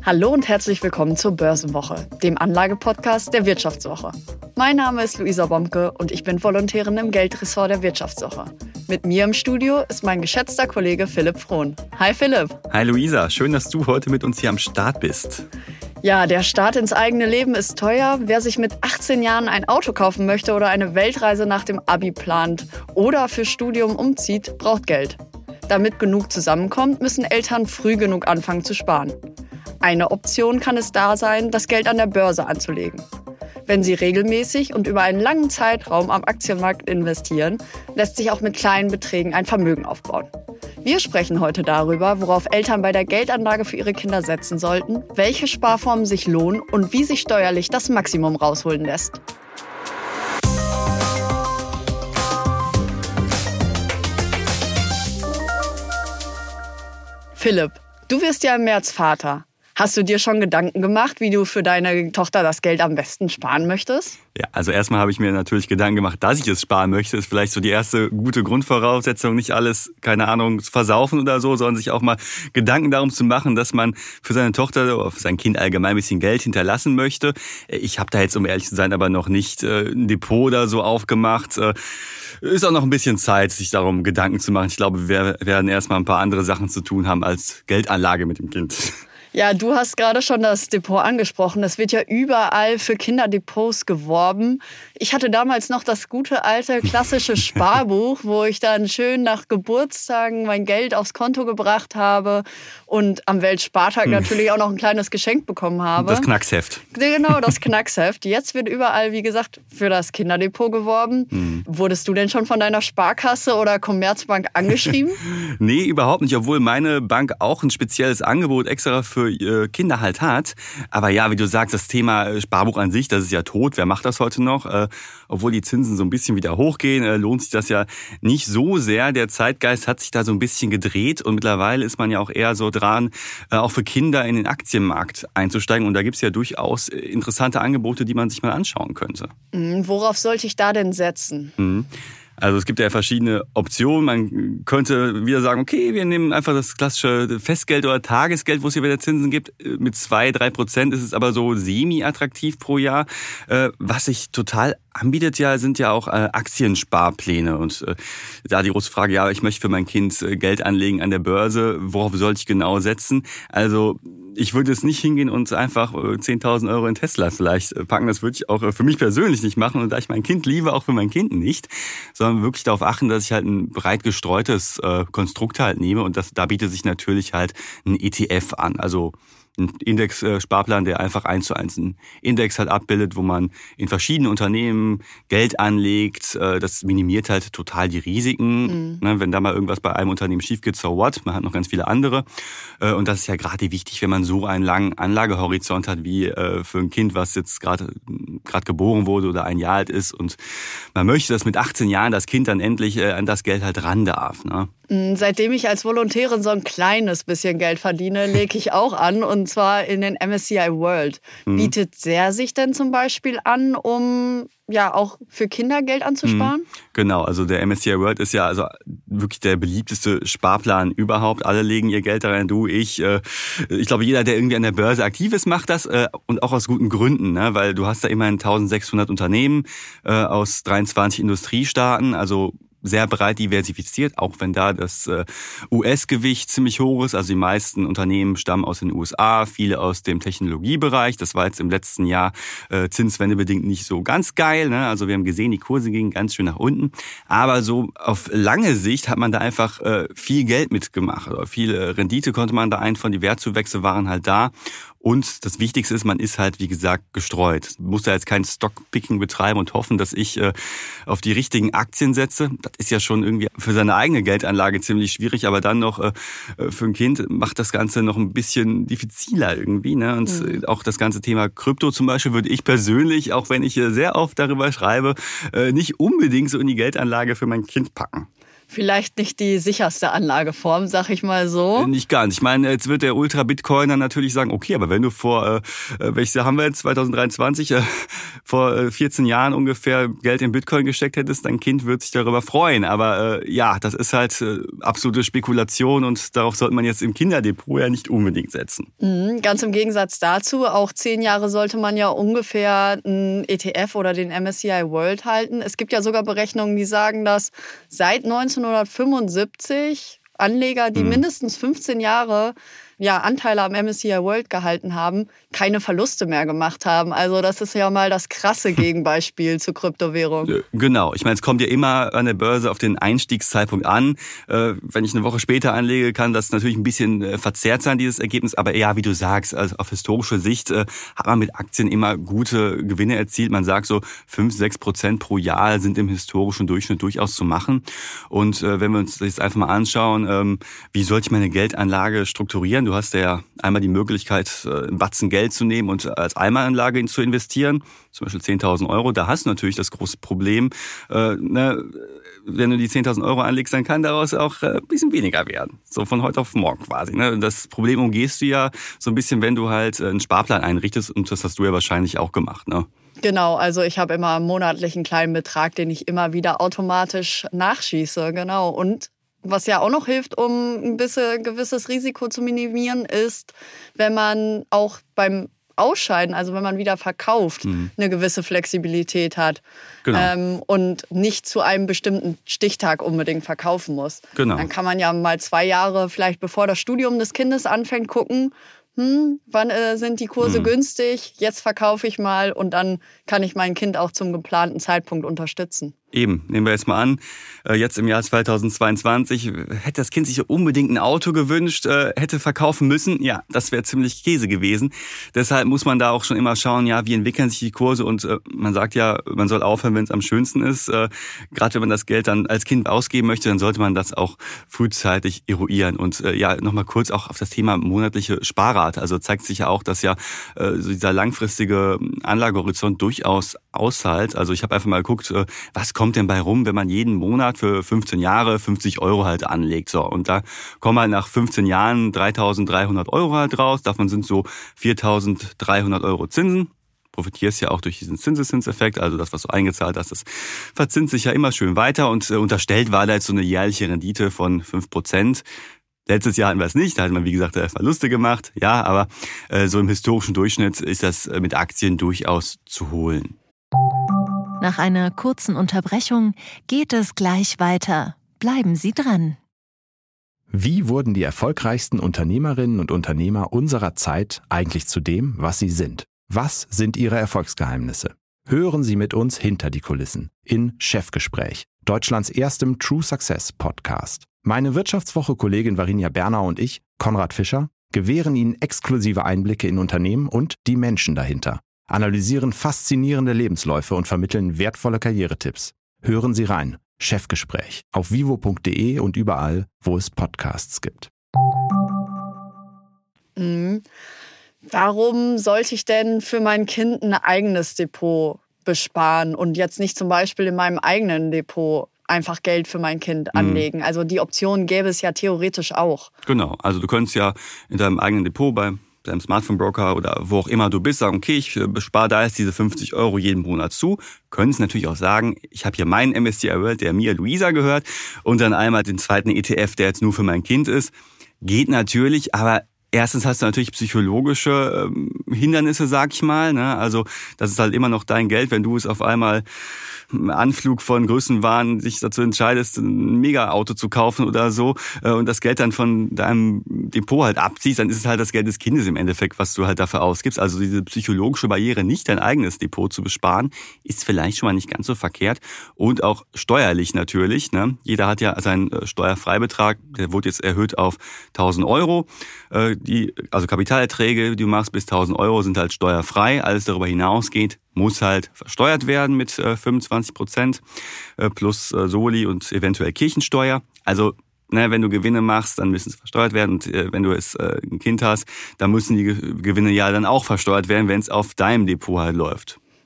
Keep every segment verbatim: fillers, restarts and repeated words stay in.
Hallo und herzlich willkommen zur Börsenwoche, dem Anlagepodcast der Wirtschaftswoche. Mein Name ist Luisa Bomke und ich bin Volontärin im Geldressort der Wirtschaftswoche. Mit mir im Studio ist mein geschätzter Kollege Philipp Frohn. Hi Philipp. Hi Luisa, schön, dass du heute mit uns hier am Start bist. Ja, der Start ins eigene Leben ist teuer. Wer sich mit achtzehn Jahren ein Auto kaufen möchte oder eine Weltreise nach dem Abi plant oder für Studium umzieht, braucht Geld. Damit genug zusammenkommt, müssen Eltern früh genug anfangen zu sparen. Eine Option kann es da sein, das Geld an der Börse anzulegen. Wenn Sie regelmäßig und über einen langen Zeitraum am Aktienmarkt investieren, lässt sich auch mit kleinen Beträgen ein Vermögen aufbauen. Wir sprechen heute darüber, worauf Eltern bei der Geldanlage für ihre Kinder setzen sollten, welche Sparformen sich lohnen und wie sich steuerlich das Maximum rausholen lässt. Philipp, du wirst ja im März Vater. Hast du dir schon Gedanken gemacht, wie du für deine Tochter das Geld am besten sparen möchtest? Ja, also erstmal habe ich mir natürlich Gedanken gemacht, dass ich es sparen möchte. Ist vielleicht so die erste gute Grundvoraussetzung, nicht alles, keine Ahnung, versaufen oder so, sondern sich auch mal Gedanken darum zu machen, dass man für seine Tochter oder für sein Kind allgemein ein bisschen Geld hinterlassen möchte. Ich habe da jetzt, um ehrlich zu sein, aber noch nicht äh, ein Depot oder so aufgemacht. Äh, ist auch noch ein bisschen Zeit, sich darum Gedanken zu machen. Ich glaube, wir werden erstmal ein paar andere Sachen zu tun haben als Geldanlage mit dem Kind. Ja, du hast gerade schon das Depot angesprochen. Es wird ja überall für Kinderdepots geworben. Ich hatte damals noch das gute alte klassische Sparbuch, wo ich dann schön nach Geburtstagen mein Geld aufs Konto gebracht habe und am Weltspartag natürlich auch noch ein kleines Geschenk bekommen habe. Das Knacksheft. Genau, das Knacksheft. Jetzt wird überall, wie gesagt, für das Kinderdepot geworben. Mhm. Wurdest du denn schon von deiner Sparkasse oder Commerzbank angeschrieben? Nee, überhaupt nicht, obwohl meine Bank auch ein spezielles Angebot extra für Kinder halt hat. Aber ja, wie du sagst, das Thema Sparbuch an sich, das ist ja tot. Wer macht das heute noch? Äh, obwohl die Zinsen so ein bisschen wieder hochgehen, äh, lohnt sich das ja nicht so sehr. Der Zeitgeist hat sich da so ein bisschen gedreht und mittlerweile ist man ja auch eher so dran, äh, auch für Kinder in den Aktienmarkt einzusteigen. Und da gibt's ja durchaus interessante Angebote, die man sich mal anschauen könnte. Mhm, worauf sollte ich da denn setzen? Mhm. Also es gibt ja verschiedene Optionen. Man könnte wieder sagen, okay, wir nehmen einfach das klassische Festgeld oder Tagesgeld, wo es hier wieder Zinsen gibt. Mit zwei, drei Prozent ist es aber so semi-attraktiv pro Jahr. Was sich total anbietet ja, sind ja auch Aktiensparpläne. Und da die große Frage, ja, ich möchte für mein Kind Geld anlegen an der Börse. Worauf sollte ich genau setzen? Also ich würde jetzt nicht hingehen und einfach zehntausend Euro in Tesla vielleicht packen. Das würde ich auch für mich persönlich nicht machen. Und da ich mein Kind liebe, auch für mein Kind nicht. Sondern wirklich darauf achten, dass ich halt ein breit gestreutes Konstrukt halt nehme. Und das, da bietet sich natürlich halt ein E T F an. Also ein Index-Sparplan, der einfach eins zu eins einen Index halt abbildet, wo man in verschiedenen Unternehmen Geld anlegt. Das minimiert halt total die Risiken. Mhm. Wenn da mal irgendwas bei einem Unternehmen schief geht, so what? Man hat noch ganz viele andere. Und das ist ja gerade wichtig, wenn man so einen langen Anlagehorizont hat wie für ein Kind, was jetzt gerade gerade geboren wurde oder ein Jahr alt ist. Und man möchte, dass mit achtzehn Jahren das Kind dann endlich an das Geld halt ran darf. Ne? Seitdem ich als Volontärin so ein kleines bisschen Geld verdiene, lege ich auch an, und zwar in den M S C I World. Mhm. Bietet der sich denn zum Beispiel an, um ja auch für Kinder Geld anzusparen? Mhm. Genau, also der M S C I World ist ja also wirklich der beliebteste Sparplan überhaupt. Alle legen ihr Geld da rein, du, ich. Äh, ich glaube, jeder, der irgendwie an der Börse aktiv ist, macht das äh, und auch aus guten Gründen, ne? Weil du hast da immerhin eintausendsechshundert Unternehmen äh, aus dreiundzwanzig Industriestaaten, also sehr breit diversifiziert, auch wenn da das U S-Gewicht ziemlich hoch ist. Also die meisten Unternehmen stammen aus den U S A, viele aus dem Technologiebereich. Das war jetzt im letzten Jahr äh, zinswendebedingt nicht so ganz geil. Ne? Also wir haben gesehen, die Kurse gingen ganz schön nach unten. Aber so auf lange Sicht hat man da einfach äh, viel Geld mitgemacht. Oder viel Rendite konnte man da einfahren. Die Wertzuwächse waren halt da. Und das Wichtigste ist, man ist halt, wie gesagt, gestreut. Man muss da jetzt kein Stockpicking betreiben und hoffen, dass ich äh, auf die richtigen Aktien setze. Das ist ja schon irgendwie für seine eigene Geldanlage ziemlich schwierig, aber dann noch äh, für ein Kind macht das Ganze noch ein bisschen diffiziler irgendwie. Ne? Und mhm. auch das ganze Thema Krypto zum Beispiel würde ich persönlich, auch wenn ich sehr oft darüber schreibe, äh, nicht unbedingt so in die Geldanlage für mein Kind packen. Vielleicht nicht die sicherste Anlageform, sag ich mal so. Nicht ganz. Ich meine, jetzt wird der Ultra-Bitcoiner natürlich sagen, okay, aber wenn du vor, äh, welches Jahr haben wir jetzt, zwanzig dreiundzwanzig, äh, vor äh, vierzehn Jahren ungefähr Geld in Bitcoin gesteckt hättest, dein Kind wird sich darüber freuen. Aber äh, ja, das ist halt äh, absolute Spekulation und darauf sollte man jetzt im Kinderdepot ja nicht unbedingt setzen. Mhm, ganz im Gegensatz dazu, auch zehn Jahre sollte man ja ungefähr einen E T F oder den M S C I World halten. Es gibt ja sogar Berechnungen, die sagen, dass seit neunzehnhundertfünfundsiebzig Anleger, die mhm. mindestens fünfzehn Jahre ja, Anteile am M S C I World gehalten haben, keine Verluste mehr gemacht haben. Also das ist ja mal das krasse Gegenbeispiel zur Kryptowährung. Genau. Ich meine, es kommt ja immer an der Börse auf den Einstiegszeitpunkt an. Äh, wenn ich eine Woche später anlege, kann das natürlich ein bisschen äh, verzerrt sein, dieses Ergebnis. Aber ja, wie du sagst, also auf historische Sicht äh, hat man mit Aktien immer gute Gewinne erzielt. Man sagt so fünf, sechs Prozent pro Jahr sind im historischen Durchschnitt durchaus zu machen. Und äh, wenn wir uns das jetzt einfach mal anschauen, ähm, wie sollte ich meine Geldanlage strukturieren? Du hast ja einmal die Möglichkeit, einen Batzen Geld zu nehmen und als Einmalanlage zu investieren, zum Beispiel zehntausend Euro. Da hast du natürlich das große Problem, äh, ne, wenn du die zehntausend Euro anlegst, dann kann daraus auch äh, ein bisschen weniger werden. So von heute auf morgen quasi. Ne? Das Problem umgehst du ja so ein bisschen, wenn du halt einen Sparplan einrichtest und das hast du ja wahrscheinlich auch gemacht, ne? Genau, also ich habe immer monatlich einen kleinen Betrag, den ich immer wieder automatisch nachschieße, genau. Und was ja auch noch hilft, um ein bisschen gewisses Risiko zu minimieren, ist, wenn man auch beim Ausscheiden, also wenn man wieder verkauft, mhm. eine gewisse Flexibilität hat. Genau. Ähm, und nicht zu einem bestimmten Stichtag unbedingt verkaufen muss. Genau. Dann kann man ja mal zwei Jahre, vielleicht bevor das Studium des Kindes anfängt, gucken, hm, wann äh, sind die Kurse mhm. günstig, jetzt verkaufe ich mal und dann kann ich mein Kind auch zum geplanten Zeitpunkt unterstützen. Eben, nehmen wir jetzt mal an, jetzt im Jahr zweitausendzweiundzwanzig hätte das Kind sich unbedingt ein Auto gewünscht, hätte verkaufen müssen. Ja, das wäre ziemlich Käse gewesen. Deshalb muss man da auch schon immer schauen, ja, wie entwickeln sich die Kurse und man sagt ja, man soll aufhören, wenn es am schönsten ist. Gerade wenn man das Geld dann als Kind ausgeben möchte, dann sollte man das auch frühzeitig eruieren. Und ja, nochmal kurz auch auf das Thema monatliche Sparrate. Also zeigt sich ja auch, dass ja so dieser langfristige Anlagehorizont durchaus aushält. Also ich habe einfach mal geguckt, was kommt denn bei rum, wenn man jeden Monat für fünfzehn Jahre fünfzig Euro halt anlegt. So, und da kommen halt nach fünfzehn Jahren dreitausenddreihundert Euro halt raus. Davon sind so viertausenddreihundert Euro Zinsen. Profitierst ja auch durch diesen Zinseszinseffekt, also das, was du eingezahlt hast, das verzinst sich ja immer schön weiter und unterstellt war da jetzt so eine jährliche Rendite von fünf Prozent. Letztes Jahr hatten wir es nicht, da hat man, wie gesagt, Verluste gemacht. Ja, aber äh, so im historischen Durchschnitt ist das mit Aktien durchaus zu holen. Nach einer kurzen Unterbrechung geht es gleich weiter. Bleiben Sie dran. Wie wurden die erfolgreichsten Unternehmerinnen und Unternehmer unserer Zeit eigentlich zu dem, was sie sind? Was sind ihre Erfolgsgeheimnisse? Hören Sie mit uns hinter die Kulissen in Chefgespräch, Deutschlands erstem True Success Podcast. Meine Wirtschaftswoche-Kollegin Varinia Bernau und ich, Konrad Fischer, gewähren Ihnen exklusive Einblicke in Unternehmen und die Menschen dahinter, analysieren faszinierende Lebensläufe und vermitteln wertvolle Karrieretipps. Hören Sie rein. Chefgespräch auf vivo punkt de und überall, wo es Podcasts gibt. Mhm. Warum sollte ich denn für mein Kind ein eigenes Depot besparen und jetzt nicht zum Beispiel in meinem eigenen Depot einfach Geld für mein Kind anlegen? Mhm. Also die Option gäbe es ja theoretisch auch. Genau, also du könntest ja in deinem eigenen Depot bei deinem Smartphone-Broker oder wo auch immer du bist, sagen, okay, ich bespare da jetzt diese fünfzig Euro jeden Monat zu. Können es natürlich auch sagen, ich habe hier meinen M S C I World, der mir, Luisa, gehört und dann einmal den zweiten E T F, der jetzt nur für mein Kind ist. Geht natürlich, aber erstens hast du natürlich psychologische ähm, Hindernisse, sag ich mal. Ne? Also das ist halt immer noch dein Geld, wenn du es auf einmal im Anflug von Größenwahn dich dazu entscheidest, ein Mega-Auto zu kaufen oder so äh, und das Geld dann von deinem Depot halt abziehst, dann ist es halt das Geld des Kindes im Endeffekt, was du halt dafür ausgibst. Also diese psychologische Barriere, nicht dein eigenes Depot zu besparen, ist vielleicht schon mal nicht ganz so verkehrt und auch steuerlich natürlich. Ne? Jeder hat ja seinen äh, Steuerfreibetrag, der wurde jetzt erhöht auf tausend Euro. Äh, die, also Kapitalerträge, die du machst bis tausend Euro sind halt steuerfrei. Alles darüber hinausgeht, muss halt versteuert werden mit äh, fünfundzwanzig Prozent äh, plus äh, Soli und eventuell Kirchensteuer. Also ne, wenn du Gewinne machst, dann müssen sie versteuert werden. Und äh, wenn du es äh, ein Kind hast, dann müssen die Gewinne ja dann auch versteuert werden, wenn es auf deinem Depot halt läuft.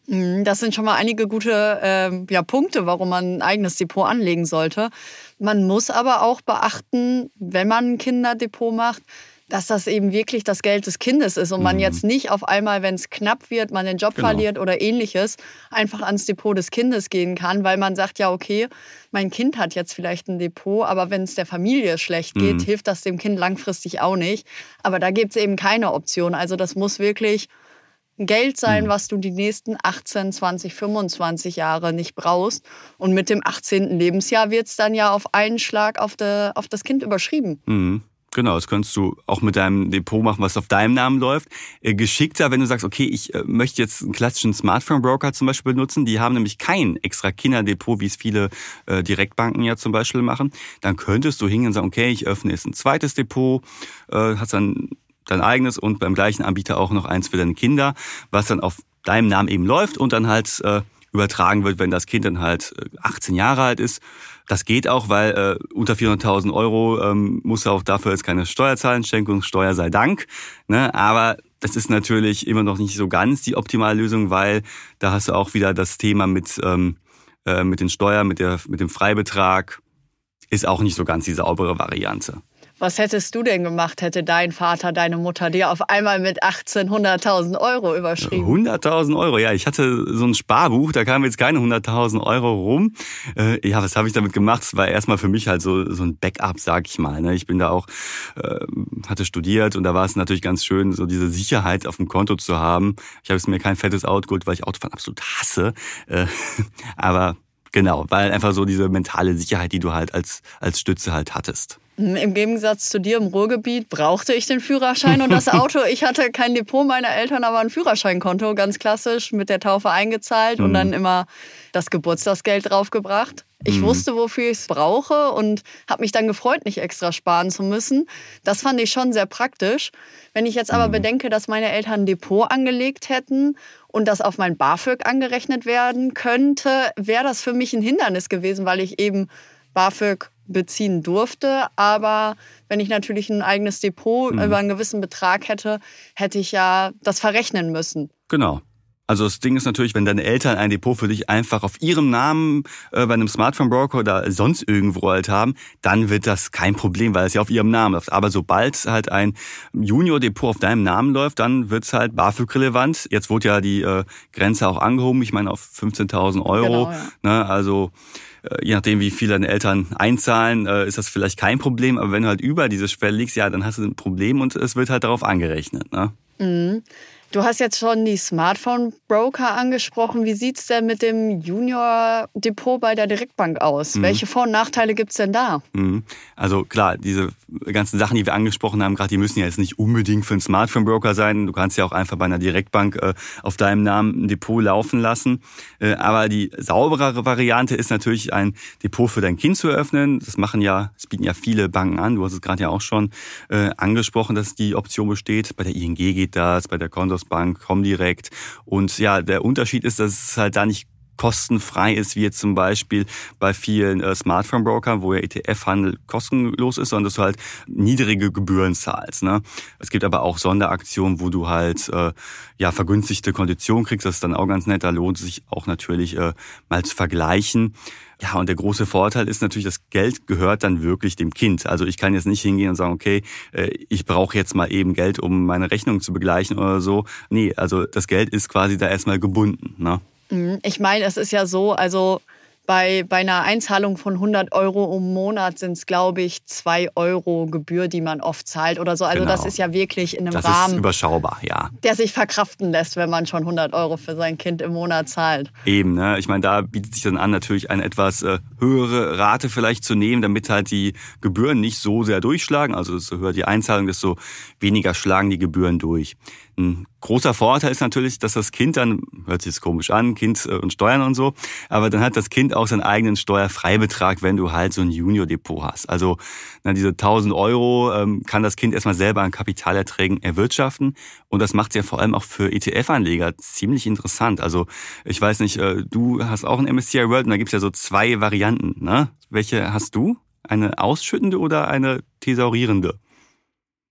Das sind schon mal einige gute äh, ja, Punkte, warum man ein eigenes Depot anlegen sollte. Man muss aber auch beachten, wenn man ein Kinderdepot macht, dass das eben wirklich das Geld des Kindes ist und man Mhm. jetzt nicht auf einmal, wenn es knapp wird, man den Job Genau. verliert oder ähnliches, einfach ans Depot des Kindes gehen kann, weil man sagt, ja okay, mein Kind hat jetzt vielleicht ein Depot, aber wenn es der Familie schlecht geht, Mhm. hilft das dem Kind langfristig auch nicht. Aber da gibt es eben keine Option. Also das muss wirklich Geld sein, Mhm. was du die nächsten achtzehn, zwanzig, fünfundzwanzig Jahre nicht brauchst. Und mit dem achtzehnten Lebensjahr wird es dann ja auf einen Schlag auf, de, auf das Kind überschrieben. Mhm. Genau, das könntest du auch mit deinem Depot machen, was auf deinem Namen läuft. Äh, geschickter, wenn du sagst, okay, ich äh, möchte jetzt einen klassischen Smartphone-Broker zum Beispiel benutzen, die haben nämlich kein extra Kinderdepot, wie es viele äh, Direktbanken ja zum Beispiel machen, dann könntest du hingehen und sagen, okay, ich öffne jetzt ein zweites Depot, äh, hast dann dein eigenes und beim gleichen Anbieter auch noch eins für deine Kinder, was dann auf deinem Namen eben läuft und dann halt äh, übertragen wird, wenn das Kind dann halt äh, achtzehn Jahre alt ist. Das geht auch, weil äh, unter vierhunderttausend Euro ähm, musst du auch dafür jetzt keine Steuer zahlen, Schenkungssteuer sei Dank. Ne? Aber das ist natürlich immer noch nicht so ganz die optimale Lösung, weil da hast du auch wieder das Thema mit, ähm, äh, mit den Steuern, mit, der, mit dem Freibetrag. Ist auch nicht so ganz die saubere Variante. Was hättest du denn gemacht, hätte dein Vater, deine Mutter dir auf einmal mit achtzehn, hunderttausend Euro überschrieben? hunderttausend Euro, ja. Ich hatte so ein Sparbuch, da kamen jetzt keine hunderttausend Euro rum. Äh, ja, was habe ich damit gemacht? Es war erstmal für mich halt so, so ein Backup, sag ich mal. Ne? Ich bin da auch, äh, hatte studiert und da war es natürlich ganz schön, so diese Sicherheit auf dem Konto zu haben. Ich habe jetzt mir kein fettes Auto geholt, weil ich Autofahren absolut hasse. Äh, aber genau, weil einfach so diese mentale Sicherheit, die du halt als, als Stütze halt hattest. Im Gegensatz zu dir im Ruhrgebiet brauchte ich den Führerschein und das Auto. Ich hatte kein Depot meiner Eltern, aber ein Führerscheinkonto, ganz klassisch, mit der Taufe eingezahlt und Mhm. dann immer das Geburtstagsgeld draufgebracht. Ich Mhm. wusste, wofür ich es brauche und habe mich dann gefreut, nicht extra sparen zu müssen. Das fand ich schon sehr praktisch. Wenn ich jetzt aber Mhm. bedenke, dass meine Eltern ein Depot angelegt hätten und das auf mein BAföG angerechnet werden könnte, wäre das für mich ein Hindernis gewesen, weil ich eben BAföG beziehen durfte. Aber wenn ich natürlich ein eigenes Depot Mhm. über einen gewissen Betrag hätte, hätte ich ja das verrechnen müssen. Genau. Also das Ding ist natürlich, wenn deine Eltern ein Depot für dich einfach auf ihrem Namen äh, bei einem Smartphone-Broker oder sonst irgendwo halt haben, dann wird das kein Problem, weil es ja auf ihrem Namen läuft. Aber sobald halt ein Junior-Depot auf deinem Namen läuft, dann wird es halt BAföG-relevant. Jetzt wurde ja die äh, Grenze auch angehoben, ich meine auf fünfzehntausend Euro. Genau, ja. Ne, also äh, je nachdem, wie viel deine Eltern einzahlen, äh, ist das vielleicht kein Problem. Aber wenn du halt über diese Schwelle liegst, ja, dann hast du ein Problem und es wird halt darauf angerechnet. Ne? Mhm. Du hast jetzt schon die Smartphone-Broker angesprochen. Wie sieht es denn mit dem Junior-Depot bei der Direktbank aus? Mhm. Welche Vor- und Nachteile gibt es denn da? Mhm. Also klar, diese ganzen Sachen, die wir angesprochen haben, gerade die müssen ja jetzt nicht unbedingt für einen Smartphone-Broker sein. Du kannst ja auch einfach bei einer Direktbank äh, auf deinem Namen ein Depot laufen lassen. Äh, aber die sauberere Variante ist natürlich, ein Depot für dein Kind zu eröffnen. Das machen ja, das bieten ja viele Banken an. Du hast es gerade ja auch schon äh, angesprochen, dass die Option besteht. Bei der I N G geht das, bei der Consorsbank, Comdirect. Und ja, der Unterschied ist, dass es halt da nicht kostenfrei ist, wie jetzt zum Beispiel bei vielen äh, Smartphone-Brokern, wo ja E T F-Handel kostenlos ist, sondern dass du halt niedrige Gebühren zahlst. Ne? Es gibt aber auch Sonderaktionen, wo du halt äh, ja vergünstigte Konditionen kriegst. Das ist dann auch ganz nett. Da lohnt es sich auch natürlich äh, mal zu vergleichen. Ja, und der große Vorteil ist natürlich, das Geld gehört dann wirklich dem Kind. Also ich kann jetzt nicht hingehen und sagen, okay, ich brauche jetzt mal eben Geld, um meine Rechnung zu begleichen oder so. Nee, also das Geld ist quasi da erstmal gebunden. Ne? Ich meine, es ist ja so, also bei, bei einer Einzahlung von hundert Euro im Monat sind es, glaube ich, zwei Euro Gebühr, die man oft zahlt oder so. Also Genau. das ist ja wirklich in einem Das Rahmen, ist überschaubar, ja. der sich verkraften lässt, wenn man schon hundert Euro für sein Kind im Monat zahlt. Eben, ne? Ich meine, da bietet sich dann an, natürlich eine etwas äh, höhere Rate vielleicht zu nehmen, damit halt die Gebühren nicht so sehr durchschlagen. Also desto höher die Einzahlung, desto weniger schlagen die Gebühren durch. Ein großer Vorteil ist natürlich, dass das Kind dann, hört sich jetzt komisch an, Kind und Steuern und so, aber dann hat das Kind auch seinen eigenen Steuerfreibetrag, wenn du halt so ein Junior-Depot hast. Also na, diese tausend Euro ähm, kann das Kind erstmal selber an Kapitalerträgen erwirtschaften und das macht es ja vor allem auch für E T F-Anleger ziemlich interessant. Also ich weiß nicht, äh, du hast auch ein M S C I World und da gibt's ja so zwei Varianten. Ne? Welche hast du? Eine ausschüttende oder eine thesaurierende?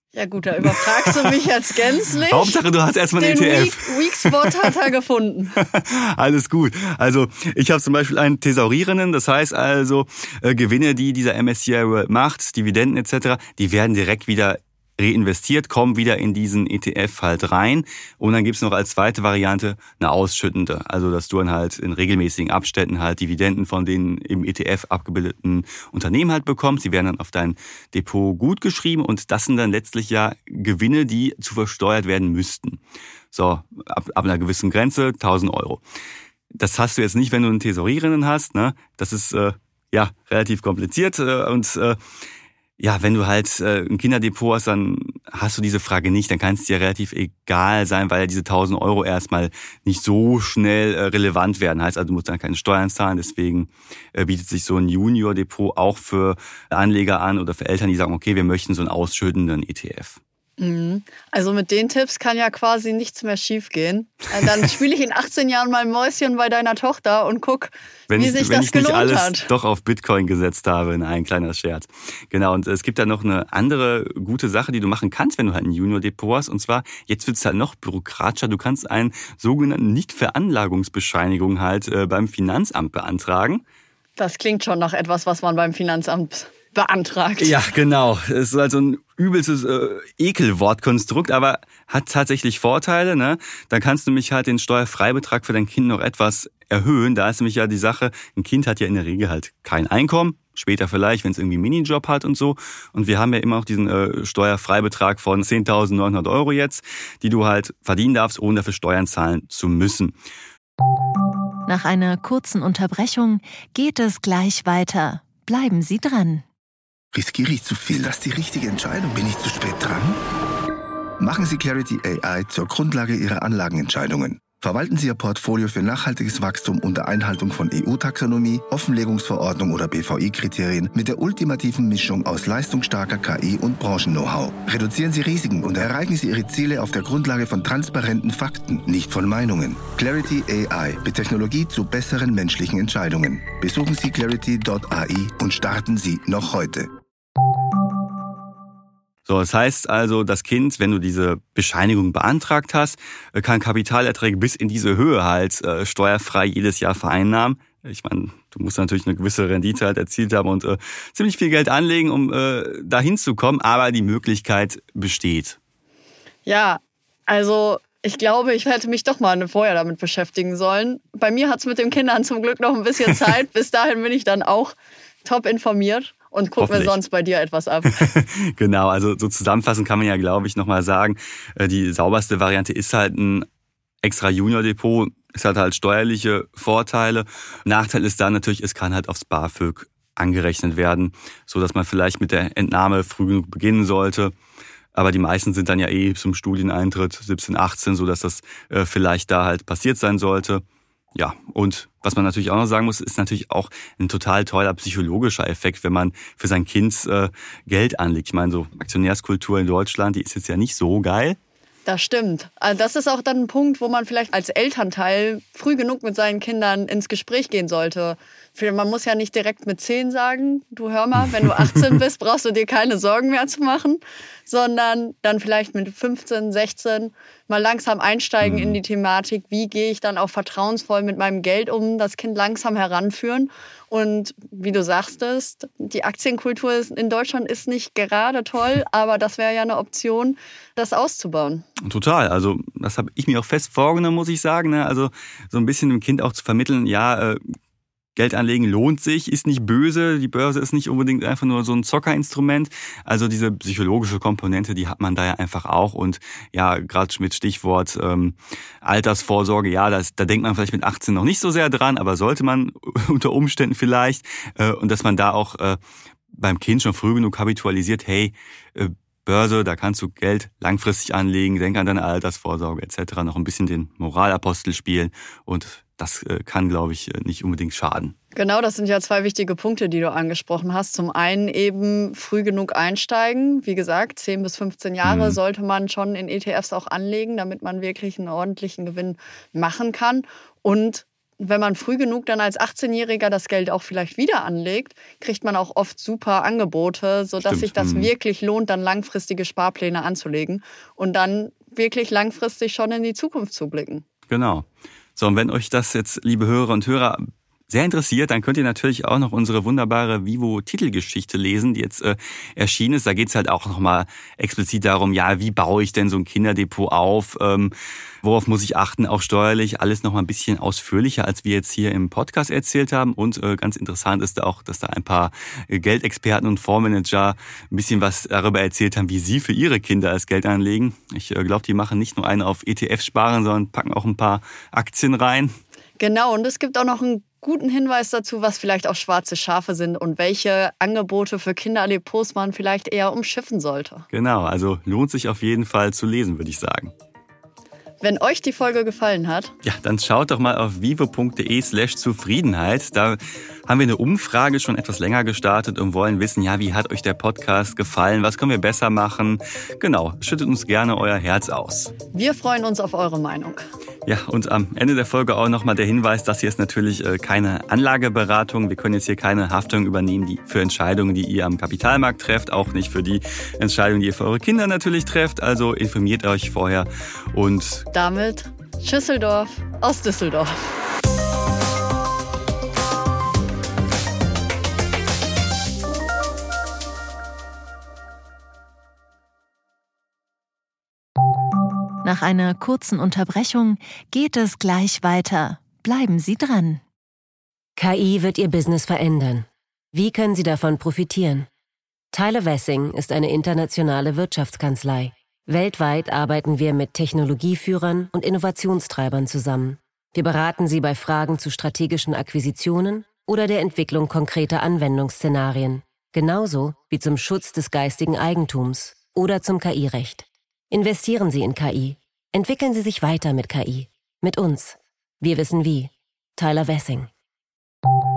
Ja gut, da überfragst du mich jetzt gänzlich. Hauptsache, du hast erstmal einen Den E T F. Weak, Weak Spot hat er gefunden. Alles gut. Also ich habe zum Beispiel einen Thesaurierenden, das heißt also äh, Gewinne, die dieser M S C I World macht, Dividenden et cetera, die werden direkt wieder reinvestiert, kommen wieder in diesen E T F halt rein. Und dann gibt's noch als zweite Variante eine ausschüttende. Also dass du dann halt in regelmäßigen Abständen halt Dividenden von den im E T F abgebildeten Unternehmen halt bekommst. Die werden dann auf dein Depot gut geschrieben und das sind dann letztlich ja Gewinne, die zu versteuert werden müssten. So, ab, ab einer gewissen Grenze tausend Euro. Das hast du jetzt nicht, wenn du einen Thesaurierenden hast. Ne? Das ist äh, ja relativ kompliziert äh, und äh, ja, wenn du halt äh, ein Kinderdepot hast, dann hast du diese Frage nicht. Dann kann es dir relativ egal sein, weil ja diese tausend Euro erstmal nicht so schnell äh, relevant werden. Heißt also, du musst dann keine Steuern zahlen. Deswegen äh, bietet sich so ein Junior-Depot auch für Anleger an oder für Eltern, die sagen, okay, wir möchten so einen ausschüttenden E T F. Also mit den Tipps kann ja quasi nichts mehr schiefgehen. Dann spiele ich in achtzehn Jahren mal Mäuschen bei deiner Tochter und guck, wenn wie ich, sich wenn das ich nicht gelohnt alles hat. Doch auf Bitcoin gesetzt habe, in ein kleiner Scherz. Genau, und es gibt da noch eine andere gute Sache, die du machen kannst, wenn du halt ein Junior-Depot hast. Und zwar, jetzt wird es halt noch bürokratischer. Du kannst einen sogenannten Nichtveranlagungsbescheinigung halt äh, beim Finanzamt beantragen. Das klingt schon nach etwas, was man beim Finanzamt beantragt. Ja, genau. Es ist halt so ein übelstes äh, Ekelwortkonstrukt, aber hat tatsächlich Vorteile. Ne? Dann kannst du nämlich halt den Steuerfreibetrag für dein Kind noch etwas erhöhen. Da ist nämlich ja die Sache, ein Kind hat ja in der Regel halt kein Einkommen. Später vielleicht, wenn es irgendwie einen Minijob hat und so. Und wir haben ja immer auch diesen äh, Steuerfreibetrag von zehntausendneunhundert Euro jetzt, die du halt verdienen darfst, ohne dafür Steuern zahlen zu müssen. Nach einer kurzen Unterbrechung geht es gleich weiter. Bleiben Sie dran. Riskiere ich zu viel? Das ist die richtige Entscheidung. Bin ich zu spät dran? Machen Sie Clarity A I zur Grundlage Ihrer Anlagenentscheidungen. Verwalten Sie Ihr Portfolio für nachhaltiges Wachstum unter Einhaltung von E U-Taxonomie, Offenlegungsverordnung oder B V I-Kriterien mit der ultimativen Mischung aus leistungsstarker K I und Branchen-Know-how. Reduzieren Sie Risiken und erreichen Sie Ihre Ziele auf der Grundlage von transparenten Fakten, nicht von Meinungen. Clarity A I mit Technologie zu besseren menschlichen Entscheidungen. Besuchen Sie clarity Punkt A I und starten Sie noch heute. So, das heißt also, das Kind, wenn du diese Bescheinigung beantragt hast, kann Kapitalerträge bis in diese Höhe halt äh, steuerfrei jedes Jahr vereinnahmen. Ich meine, du musst natürlich eine gewisse Rendite halt erzielt haben und äh, ziemlich viel Geld anlegen, um äh, dahin zu kommen, aber die Möglichkeit besteht. Ja, also ich glaube, ich hätte mich doch mal vorher damit beschäftigen sollen. Bei mir hat es mit den Kindern zum Glück noch ein bisschen Zeit. Bis dahin bin ich dann auch top informiert. Und guck mir sonst bei dir etwas ab. Genau, also so zusammenfassend kann man ja, glaube ich, nochmal sagen, die sauberste Variante ist halt ein extra Junior-Depot. Es hat halt steuerliche Vorteile. Nachteil ist dann natürlich, es kann halt aufs BAföG angerechnet werden, so dass man vielleicht mit der Entnahme früh genug beginnen sollte. Aber die meisten sind dann ja eh zum Studieneintritt siebzehn, achtzehn, so dass das vielleicht da halt passiert sein sollte. Ja, und was man natürlich auch noch sagen muss, ist natürlich auch ein total toller psychologischer Effekt, wenn man für sein Kind äh, Geld anlegt. Ich meine, so Aktionärskultur in Deutschland, die ist jetzt ja nicht so geil. Das stimmt. Also das ist auch dann ein Punkt, wo man vielleicht als Elternteil früh genug mit seinen Kindern ins Gespräch gehen sollte. Man muss ja nicht direkt mit zehn sagen, du hör mal, wenn du achtzehn bist, brauchst du dir keine Sorgen mehr zu machen, sondern dann vielleicht mit fünfzehn, sechzehn mal langsam einsteigen mhm. in die Thematik, wie gehe ich dann auch vertrauensvoll mit meinem Geld um, das Kind langsam heranführen. Und wie du sagtest, die Aktienkultur in Deutschland ist nicht gerade toll, aber das wäre ja eine Option, das auszubauen. Total, also das habe ich mir auch fest vorgenommen, muss ich sagen. Also so ein bisschen dem Kind auch zu vermitteln, ja, Geld anlegen lohnt sich, ist nicht böse, die Börse ist nicht unbedingt einfach nur so ein Zockerinstrument. Also diese psychologische Komponente, die hat man da ja einfach auch. Und ja, gerade mit Stichwort ähm, Altersvorsorge, ja, das, da denkt man vielleicht mit achtzehn noch nicht so sehr dran, aber sollte man unter Umständen vielleicht. Äh, und dass man da auch äh, beim Kind schon früh genug habitualisiert, hey, äh, Börse, da kannst du Geld langfristig anlegen, denk an deine Altersvorsorge et cetera. Noch ein bisschen den Moralapostel spielen und das kann, glaube ich, nicht unbedingt schaden. Genau, das sind ja zwei wichtige Punkte, die du angesprochen hast. Zum einen eben früh genug einsteigen. Wie gesagt, zehn bis fünfzehn Jahre mhm. sollte man schon in E T Fs auch anlegen, damit man wirklich einen ordentlichen Gewinn machen kann. Und wenn man früh genug dann als achtzehnjähriger das Geld auch vielleicht wieder anlegt, kriegt man auch oft super Angebote, sodass Stimmt. sich das Mhm. wirklich lohnt, dann langfristige Sparpläne anzulegen und dann wirklich langfristig schon in die Zukunft zu blicken. Genau. So, und wenn euch das jetzt, liebe Hörer und Hörer, sehr interessiert, dann könnt ihr natürlich auch noch unsere wunderbare Vivo-Titelgeschichte lesen, die jetzt äh, erschienen ist. Da geht's halt auch nochmal explizit darum, ja, wie baue ich denn so ein Kinderdepot auf? Ähm, worauf muss ich achten, auch steuerlich? Alles nochmal ein bisschen ausführlicher, als wir jetzt hier im Podcast erzählt haben. Und äh, ganz interessant ist da auch, dass da ein paar äh, Geldexperten und Fondsmanager ein bisschen was darüber erzählt haben, wie sie für ihre Kinder das Geld anlegen. Ich äh, glaube, die machen nicht nur einen auf E T Fs sparen, sondern packen auch ein paar Aktien rein. Genau, und es gibt auch noch einen guten Hinweis dazu, was vielleicht auch schwarze Schafe sind und welche Angebote für Kinderdepots man vielleicht eher umschiffen sollte. Genau, also lohnt sich auf jeden Fall zu lesen, würde ich sagen. Wenn euch die Folge gefallen hat, Ja, dann schaut doch mal auf vivo.de slash Zufriedenheit. Da haben wir eine Umfrage schon etwas länger gestartet und wollen wissen, ja, wie hat euch der Podcast gefallen? Was können wir besser machen? Genau, schüttet uns gerne euer Herz aus. wir freuen uns auf eure Meinung. Ja, und am Ende der Folge auch nochmal der Hinweis, das hier ist natürlich äh, keine Anlageberatung. Wir können jetzt hier keine Haftung übernehmen die für Entscheidungen, die ihr am Kapitalmarkt trefft, auch nicht für die Entscheidungen, die ihr für eure Kinder natürlich trefft. Also informiert euch vorher und Damit Schüsseldorf aus Düsseldorf. Nach einer kurzen Unterbrechung geht es gleich weiter. Bleiben Sie dran. K I wird Ihr Business verändern. Wie können Sie davon profitieren? Tyler Wessing ist eine internationale Wirtschaftskanzlei. Weltweit arbeiten wir mit Technologieführern und Innovationstreibern zusammen. Wir beraten Sie bei Fragen zu strategischen Akquisitionen oder der Entwicklung konkreter Anwendungsszenarien, genauso wie zum Schutz des geistigen Eigentums oder zum K I-Recht. Investieren Sie in K I. Entwickeln Sie sich weiter mit K I. Mit uns. Wir wissen wie. Tyler Wessing.